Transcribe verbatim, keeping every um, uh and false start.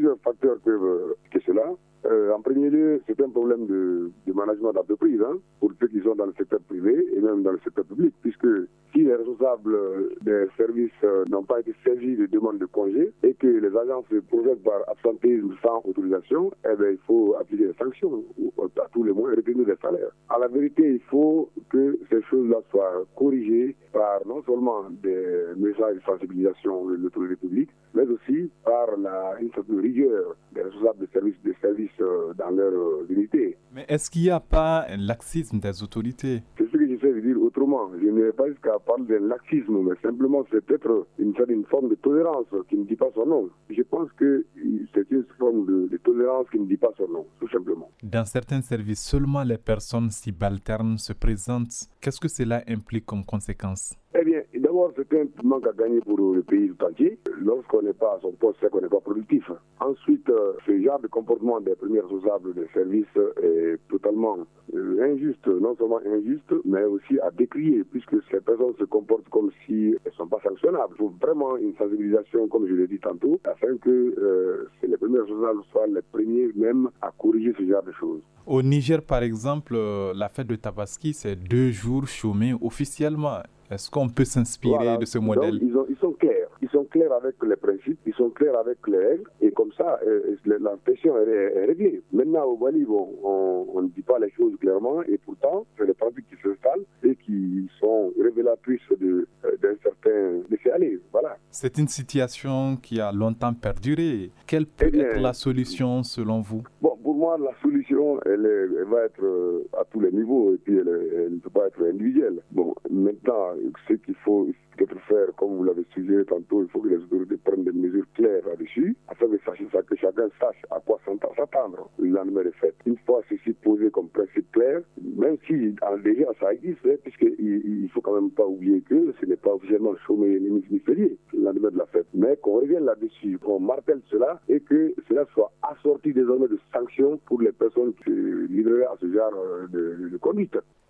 plusieurs facteurs peuvent euh, que cela. Euh, en premier lieu, c'est un problème de, de management d'entreprise hein, pour ceux qui sont dans le secteur privé et même dans le secteur public, puisque si les responsables des services euh, n'ont pas été saisis de demandes de congé et que les agents se procèdent par absentéisme sans autorisation, eh bien, il faut appliquer des sanctions à tous les mois et retenir des salaires. À la vérité, il faut que ces choses-là soient corrigées par non seulement des messages de sensibilisation de l'autorité publique, mais aussi par la, une sorte de rigueur des responsables des services, des services euh, dans leur euh, unité. Mais est-ce qu'il n'y a pas un laxisme des autorités? C'est ce que j'essaie de dire autrement. Je ne vais pas jusqu'à parler d'un laxisme, mais simplement c'est peut-être une, une forme de tolérance qui ne dit pas son nom. Je pense que c'est une forme de, de tolérance qui ne dit pas son nom, tout simplement. Dans certains services, seulement les personnes subalternes se présentent. Qu'est-ce que cela implique comme conséquence? Eh bien, d'abord, c'est un manque à gagner pour le pays tout entier. Lorsqu'on n'est pas à son poste, c'est qu'on n'est pas productif. Ensuite, euh, ce genre de comportement des premiers responsables des services est totalement euh, injuste, non seulement injuste, mais aussi à décrier, puisque ces personnes se comportent comme si elles ne sont pas sanctionnables. Il faut vraiment une sensibilisation, comme je l'ai dit tantôt, afin que euh, les premiers responsables soient les premiers même à corriger ce genre de choses. Au Niger, par exemple, la fête de Tabaski, c'est deux jours chômés officiellement. Est-ce qu'on peut s'inspirer voilà. de ce modèle? Donc, ils, ont, ils sont clairs. Ils sont clairs avec les principes, ils sont clairs avec les règles. Et comme ça, euh, la question est, est réglée. Maintenant, au Mali, bon, on ne dit pas les choses clairement. Et pourtant, c'est les pratiques qui s'installent et qui sont révélatrices de, euh, d'un certain laisser-aller. Voilà. C'est une situation qui a longtemps perduré. Quelle peut eh bien, être la solution selon vous? Bon, pour moi, la solution, elle, est, elle va être euh, à tous les niveaux et puis elle, elle ne peut pas être individuelle. Bon, maintenant, ce qu'il faut peut-être faire, comme vous l'avez suggéré tantôt, il faut que les autorités prennent des mesures claires là-dessus, afin que, que chacun sache à quoi s'attendre le lendemain des fêtes. Une fois ceci posé comme principe clair, même si en déjà ça existe, hein, puisqu'il il faut quand même pas oublier que ce n'est pas officiellement chômé ni férié le lendemain de la fête, mais qu'on revienne là-dessus, qu'on martèle cela et que cela soit assorti désormais de sanctions pour les personnes qui se livreraient à ce genre de, de, de conduite.